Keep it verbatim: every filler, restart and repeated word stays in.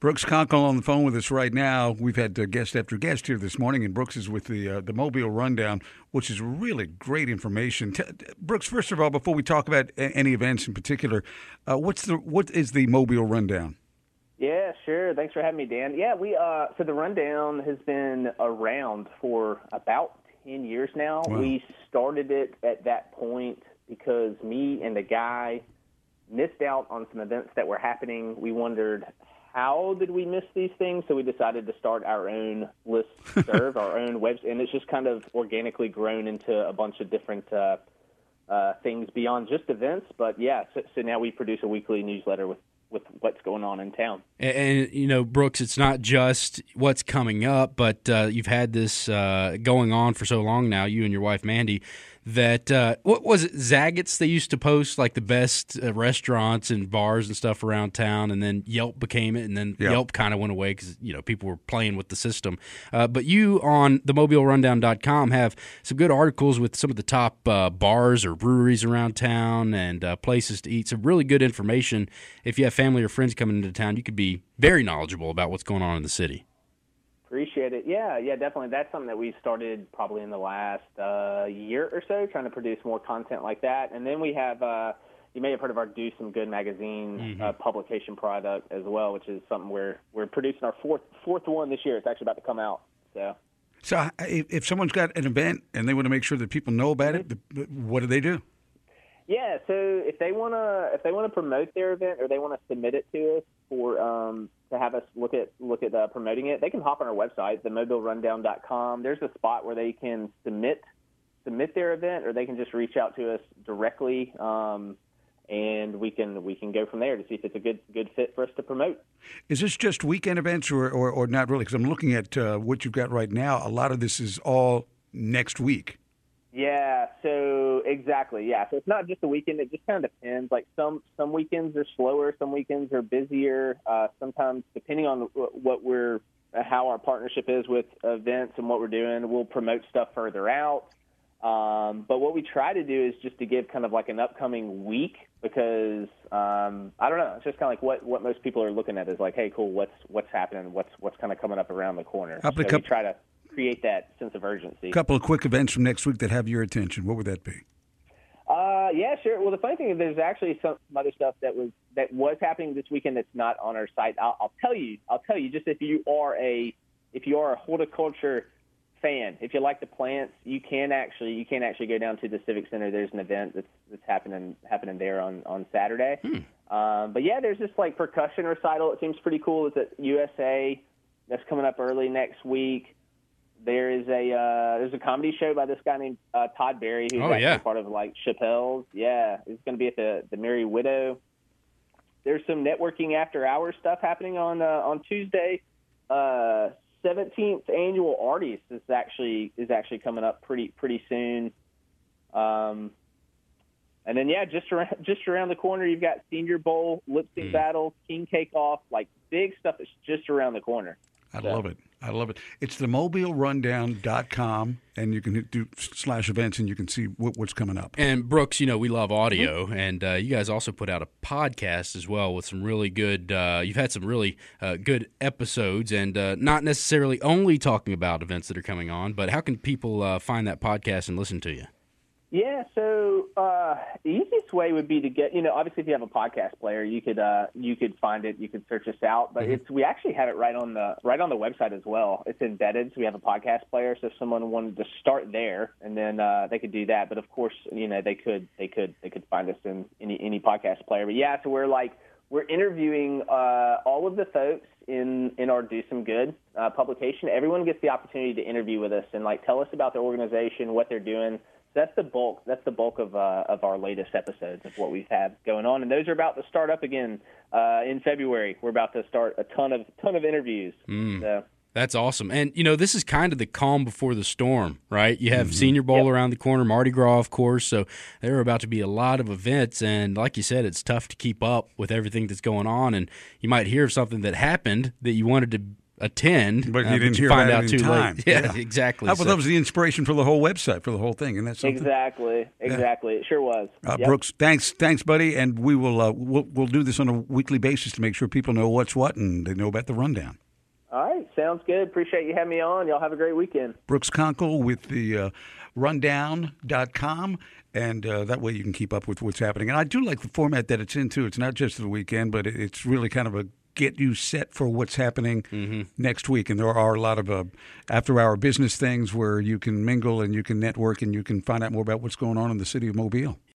Brooks Conkle on the phone with us right now. We've had uh, guest after guest here this morning, and Brooks is with the uh, the Mobile Rundown, which is really great information. T- Brooks, first of all, before we talk about a- any events in particular, uh, what's the what is the Mobile Rundown? Yeah, sure. Thanks for having me, Dan. Yeah, we uh, so the Rundown has been around for about ten years now. Wow. We started it at that point because me and a guy missed out on some events that were happening. We wondered, how did we miss these things? So we decided to start our own list serve, our own website, and it's just kind of organically grown into a bunch of different uh, uh, things beyond just events. But yeah, so, so now we produce a weekly newsletter with, with what's going on in town. And, and, you know, Brooks, it's not just what's coming up, but uh, you've had this uh, going on for so long now, you and your wife, Mandy, that, uh, what was it, Zagat's they used to post, like, the best uh, restaurants and bars and stuff around town, and then Yelp became it, and then Yep. Yelp kind of went away because, you know, people were playing with the system. Uh, but you on the mobile rundown dot com have some good articles with some of the top uh, bars or breweries around town and uh, places to eat. Some really good information. If you have family or friends coming into town, you could be very knowledgeable about what's going on in the city. Appreciate it. Yeah, yeah, definitely. That's something that we started probably in the last uh, year or so, trying to produce more content like that. And then we have, uh, you may have heard of our Do Some Good magazine Mm-hmm. uh, publication product as well, which is something we're we're producing our fourth fourth one this year. It's actually about to come out. So, So if, if someone's got an event and they want to make sure that people know about it, what do they do? yeah. So if they wanna if they wanna promote their event or they want to submit it to us for um, to have us look at look at uh, promoting it, they can hop on our website, the mobile rundown dot com. There's a spot where they can submit submit their event, or they can just reach out to us directly, um, and we can we can go from there to see if it's a good good fit for us to promote. Is this just weekend events or, or, or not really? Because I'm looking at uh, what you've got right now. A lot of this is all next week. Yeah, so exactly, yeah. So it's not just a weekend. It just kind of depends. Like some some weekends are slower, some weekends are busier. Uh, sometimes, depending on what we're, how our partnership is with events and what we're doing, we'll promote stuff further out. Um, but what we try to do is just to give kind of like an upcoming week, because um, I don't know. It's just kind of like what, what most people are looking at is like, hey, cool, what's what's happening? What's what's kind of coming up around the corner? How So about a we couple- try to create that sense of urgency. A couple of quick events from next week that have your attention. What would that be? Uh, yeah, sure. Well, the funny thing is, there's actually some other stuff that was that was happening this weekend that's not on our site. I'll, I'll tell you. I'll tell you. Just if you are a if you are a horticulture fan, if you like the plants, you can actually you can actually go down to the Civic Center. There's an event that's that's happening happening there on on Saturday. Hmm. Um, but yeah, there's this like percussion recital. It seems pretty cool. It's at U S A. That's coming up early next week. There is a uh, there's a comedy show by this guy named uh, Todd Berry, who's Oh, actually yeah. part of like Chappelle's. Yeah, it's going to be at the the Merry Widow. There's some networking after hours stuff happening on uh, on Tuesday. Uh, seventeenth annual Arties is actually is actually coming up pretty pretty soon. Um, and then yeah, just around just around the corner, you've got Senior Bowl, lip sync Mm. battle, King Cake Off, like big stuff that's just around the corner. I So- love it. I love it. It's the mobile rundown dot com, and you can hit- do slash events, and you can see what, what's coming up. And Brooks, you know, we love audio, Mm-hmm. and uh, you guys also put out a podcast as well with some really good. Uh, you've had some really uh, good episodes, and uh, not necessarily only talking about events that are coming on, but how can people uh, find that podcast and listen to you? Yeah, so uh, the easiest way would be to get, you know, obviously if you have a podcast player, you could uh, you could find it, you could search us out. But it's we actually have it right on the right on the website as well. It's embedded, so we have a podcast player. So if someone wanted to start there, and then uh, they could do that. But of course, you know, they could they could they could find us in any any podcast player. But yeah, so we're like we're interviewing uh, all of the folks in in our Do Some Good uh, publication. Everyone gets the opportunity to interview with us and like tell us about their organization, what they're doing. That's the bulk. That's the bulk of uh, of our latest episodes of what we've had going on, and those are about to start up again uh, in February. We're about to start a ton of ton of interviews. Mm. So. That's awesome. And, you know, this is kind of the calm before the storm, right? You have Senior Bowl Yep. around the corner, Mardi Gras, of course. So there are about to be a lot of events. And like you said, it's tough to keep up with everything that's going on. And you might hear of something that happened that you wanted to attend, But you uh, didn't you hear find about out it in too time. late. Yeah, Yeah. exactly. That was, So- that was the inspiration for the whole website, for the whole thing, and that's something. Exactly, exactly. It sure was. Uh, Yep. Brooks, thanks, thanks, buddy, and we will uh, we'll we'll do this on a weekly basis to make sure people know what's what and they know about the rundown. All right, sounds good. Appreciate you having me on. Y'all have a great weekend. Brooks Conkle with the uh, rundown dot com, and uh, that way you can keep up with what's happening. And I do like the format that it's into. It's not just the weekend, but it- it's really kind of a get you set for what's happening Mm-hmm. next week. And there are a lot of uh, after-hour business things where you can mingle and you can network and you can find out more about what's going on in the city of Mobile.